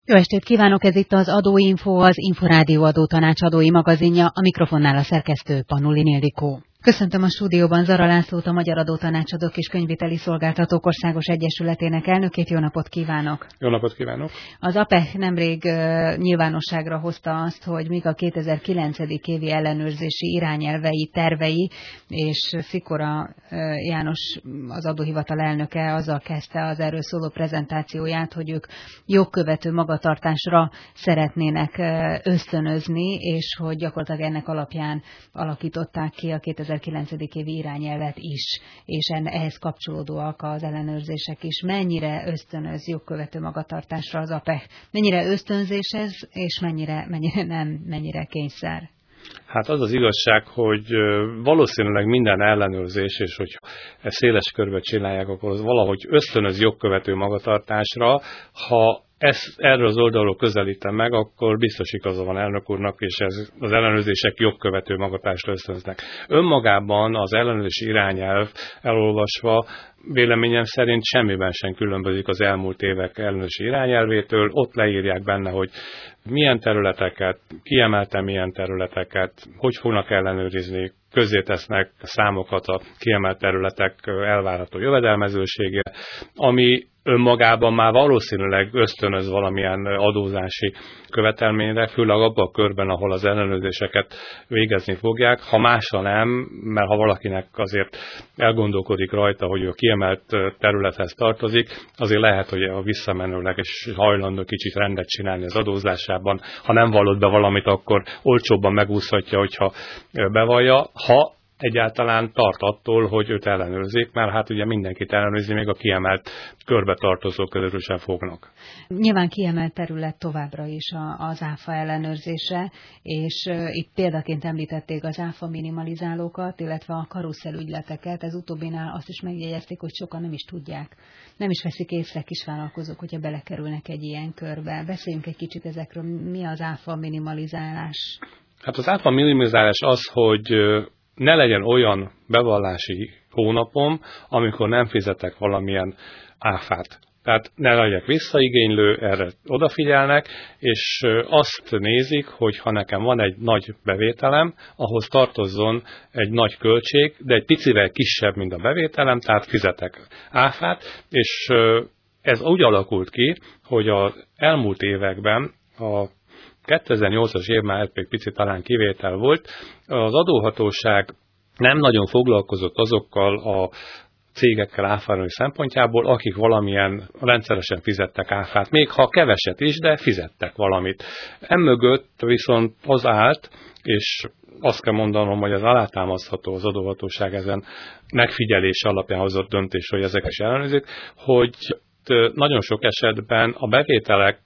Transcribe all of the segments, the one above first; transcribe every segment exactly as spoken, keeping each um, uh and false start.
Jó estét kívánok, ez itt az Adóinfo, az Inforádió adótanácsadói magazinja, a mikrofonnál a szerkesztő Panulin Ildikó. Köszöntöm a stúdióban Zara Lászlót, a Magyar Adótanácsadók és Könyvviteli Szolgáltatók Országos Egyesületének elnökét. Jó napot kívánok! Jó napot kívánok! Az á pé e nemrég uh, nyilvánosságra hozta azt, hogy míg a kétezer-kilenc. évi ellenőrzési irányelvei, tervei, és Szikora uh, János, az adóhivatal elnöke azzal kezdte az erről szóló prezentációját, hogy ők jogkövető magatartásra szeretnének uh, ösztönözni, és hogy gyakorlatilag ennek alapján alakították ki a kétezer-kilenc. évi irányelvet is, és ehhez kapcsolódóak az ellenőrzések is. Mennyire ösztönöz jogkövető magatartásra az á pé e? Mennyire ösztönzés ez, és mennyire, mennyire nem, mennyire kényszer? Hát az az igazság, hogy valószínűleg minden ellenőrzés, és hogy ezt széles körbe csinálják, akkor az valahogy ösztönöz jogkövető magatartásra. Ha ezt erről az oldalról közelítem meg, akkor biztos igaza van elnök úrnak, és ez, az ellenőrzések jogkövető magatartásra ösztönöznek. Önmagában az ellenőrzési irányelv elolvasva véleményem szerint semmiben sem különbözik az elmúlt évek ellenőrzési irányelvétől. Ott leírják benne, hogy milyen területeket, kiemelten milyen területeket, hogy fognak ellenőrizni, közzétesznek számokat a kiemelt területek elvárható jövedelmezősége, ami önmagában már valószínűleg ösztönöz valamilyen adózási követelményre, főleg abban a körben, ahol az ellenőrzéseket végezni fogják. Ha másra nem, mert ha valakinek azért elgondolkodik rajta, hogy a kiemelt területhez tartozik, azért lehet, hogy a visszamenőleg és hajlandó kicsit rendet csinálni az adózásában. Ha nem vallott be valamit, akkor olcsóbban megúszhatja, hogyha bevallja. Ha egyáltalán tart attól, hogy őt ellenőrzik, mert hát ugye mindenkit ellenőrzi, még a kiemelt körbe tartozók közül sem fognak. Nyilván kiemelt terület továbbra is az áfa ellenőrzése, és itt példaként említették az áfa minimalizálókat, illetve a karuszelügyleteket. Ez utóbbinál azt is megjegyezték, hogy sokan nem is tudják, nem is veszik észre kisvállalkozók, hogyha belekerülnek egy ilyen körbe. Beszéljünk egy kicsit ezekről, mi az áfa minimalizálás? Hát az áfa minimalizálás az, hogy ne legyen olyan bevallási hónapom, amikor nem fizetek valamilyen áfát. Tehát ne legyek visszaigénylő, erre odafigyelnek, és azt nézik, hogy ha nekem van egy nagy bevételem, ahhoz tartozzon egy nagy költség, de egy picivel kisebb, mint a bevételem, tehát fizetek áfát, és ez úgy alakult ki, hogy az elmúlt években a kétezer-nyolcas év már egy picit talán kivétel volt. Az adóhatóság nem nagyon foglalkozott azokkal a cégekkel áfárolni szempontjából, akik valamilyen rendszeresen fizettek áfát, még ha keveset is, de fizettek valamit. Emögött viszont az állt, és azt kell mondanom, hogy az alátámasztható az adóhatóság ezen megfigyelés alapján hozott döntés, hogy ezek is ellenőrzik, hogy nagyon sok esetben a bevételek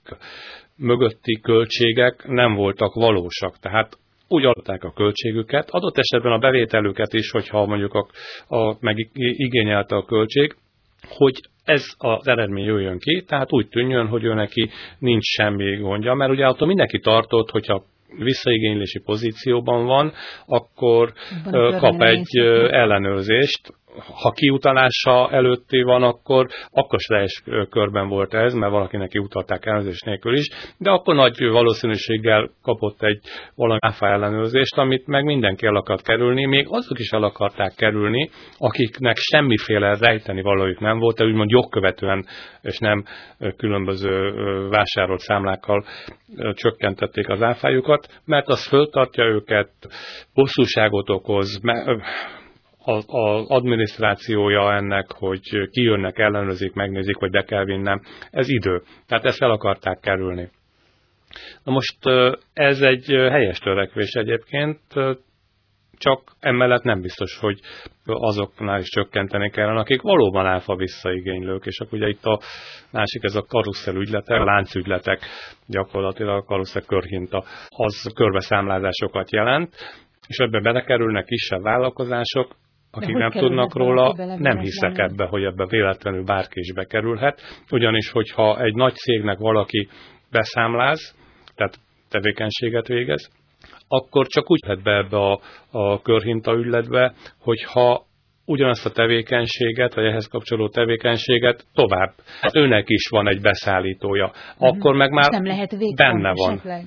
mögötti költségek nem voltak valósak. Tehát úgy adták a költségüket, adott esetben a bevételüket is, hogyha mondjuk a, a, meg igényelte a költség, hogy ez az eredmény jöjjön ki, tehát úgy tűnjön, hogy ő neki nincs semmi gondja, mert ugye attól mindenki tartott, hogyha visszaigénylési pozícióban van, akkor van kap egy ellenőrzést. Ha kiutalása előtti van, akkor akkor teljes körben volt ez, mert valakinek kiutalták ellenőrzés nélkül is, de akkor nagy valószínűséggel kapott egy valami áfa ellenőrzést, amit meg mindenki el akart kerülni, még azok is el akarták kerülni, akiknek semmiféle rejteni valójuk nem volt, de úgymond jogkövetően és nem különböző vásárolt számlákkal csökkentették az áfájukat, mert az föltartja őket, bosszúságot okoz, az adminisztrációja ennek, hogy kijönnek, ellenőrzik, megnézik, hogy be kell vinnem, ez idő. Tehát ezt el akarták kerülni. Na most ez egy helyes törekvés egyébként, csak emellett nem biztos, hogy azoknál is csökkenteni kellene, akik valóban áfa visszaigénylők, és akkor ugye itt a másik, ez a karuszel ügyletek, a láncügyletek, gyakorlatilag a karuszel körhinta, az körbeszámlázásokat jelent, és ebbe belekerülnek kisebb vállalkozások, akik nem tudnak róla, nem hiszek ebbe, hogy ebbe véletlenül bárki is bekerülhet, ugyanis hogyha egy nagy cégnek valaki beszámláz, tehát tevékenységet végez, akkor csak úgy lehet be ebbe a, a körhinta ügyletbe, hogyha ugyanazt a tevékenységet, vagy ehhez kapcsolódó tevékenységet tovább. Hát őnek is van egy beszállítója. Akkor meg már nem lehet benne van. Esetleg?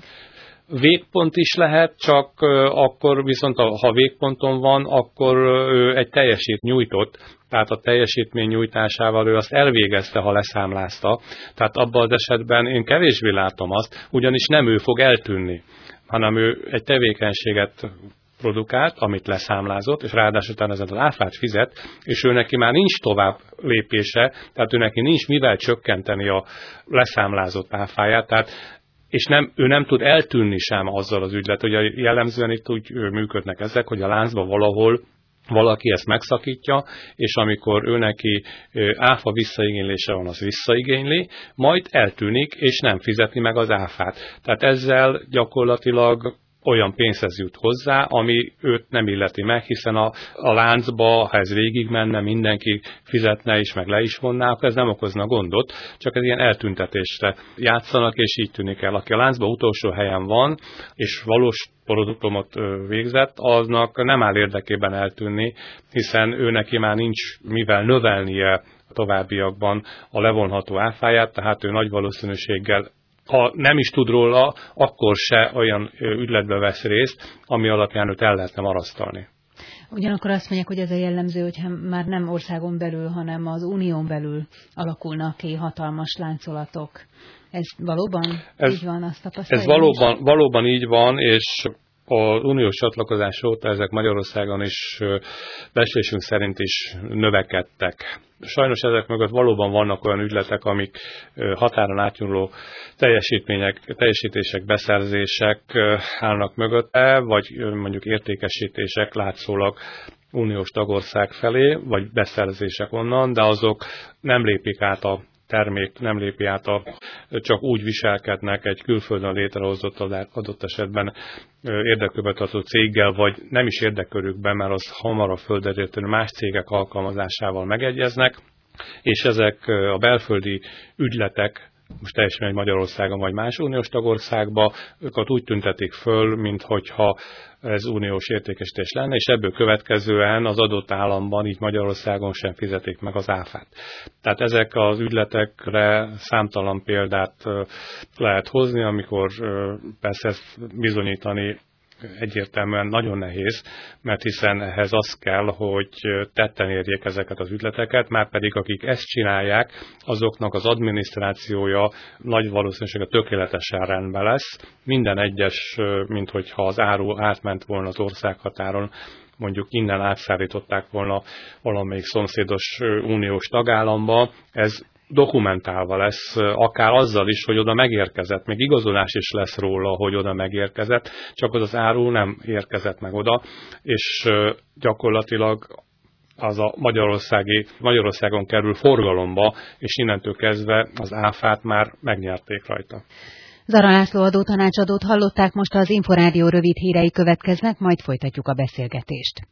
Végpont is lehet, csak akkor viszont ha végponton van, akkor ő egy teljesít nyújtott, tehát a teljesítmény nyújtásával ő azt elvégezte, ha leszámlázta. Tehát abban az esetben én kevésbé látom azt, ugyanis nem ő fog eltűnni, hanem ő egy tevékenységet produkált, amit leszámlázott, és ráadásul utána ezen az áfát fizet, és ő neki már nincs tovább lépése, tehát ő neki nincs mivel csökkenteni a leszámlázott áfáját, tehát és nem, ő nem tud eltűnni sem azzal az ügylet, hogy jellemzően itt úgy működnek ezek, hogy a láncban valahol valaki ezt megszakítja, és amikor ő neki áfa visszaigénylése van, az visszaigényli, majd eltűnik, és nem fizeti meg az áfát. Tehát ezzel gyakorlatilag olyan pénzhez jut hozzá, ami őt nem illeti meg, hiszen a, a láncba, ha ez végigmenne, mindenki fizetne is, meg le is vonná, akkor ez nem okozna gondot, csak ez ilyen eltüntetésre játszanak, és így tűnik el. Aki a láncba utolsó helyen van, és valós produktumot végzett, aznak nem áll érdekében eltűnni, hiszen ő neki már nincs mivel növelnie a továbbiakban a levonható áfáját, tehát ő nagy valószínűséggel, ha nem is tud róla, akkor se olyan ügyletbe vesz részt, ami alapján őt el lehetne marasztalni. Ugyanakkor azt mondják, hogy ez a jellemző, hogyha már nem országon belül, hanem az unión belül alakulnak ki hatalmas láncolatok. Ez valóban ez, így van, azt tapasztaljuk? Ez valóban, valóban így van, és az uniós csatlakozás óta ezek Magyarországon is becslésünk szerint is növekedtek. Sajnos ezek mögött valóban vannak olyan ügyletek, amik határon átnyúló teljesítmények, teljesítések, beszerzések állnak mögötte, vagy mondjuk értékesítések látszólag uniós tagország felé, vagy beszerzések onnan, de azok nem lépik át a termék, nem lépi át, a, csak úgy viselkednek egy külföldön létrehozott adott esetben érdekükbe tartó céggel, vagy nem is érdekkörükben, mert az hamarabb földerítő más cégek alkalmazásával megegyeznek, és ezek a belföldi ügyletek, most teljesen egy Magyarországon vagy más uniós tagországba, őket úgy tüntetik föl, minthogyha ez uniós értékesítés lenne, és ebből következően az adott államban, így Magyarországon sem fizetik meg az áfát. Tehát ezek az ügyletekre számtalan példát lehet hozni, amikor persze ezt bizonyítani egyértelműen nagyon nehéz, mert hiszen ehhez az kell, hogy tetten érjék ezeket az ügyleteket, már pedig akik ezt csinálják, azoknak az adminisztrációja nagy valószínűséggel tökéletesen rendben lesz. Minden egyes, minthogyha az áru átment volna az országhatáron, mondjuk innen átszállították volna valamelyik szomszédos uniós tagállamba, ez dokumentálva lesz, akár azzal is, hogy oda megérkezett, még igazolás is lesz róla, hogy oda megérkezett, csak az az áru nem érkezett meg oda, és gyakorlatilag az a Magyarországi, Magyarországon kerül forgalomba, és innentől kezdve az áfát már megnyerték rajta. Zara László adótanácsadót hallották, most az Inforádió rövid hírei következnek, majd folytatjuk a beszélgetést.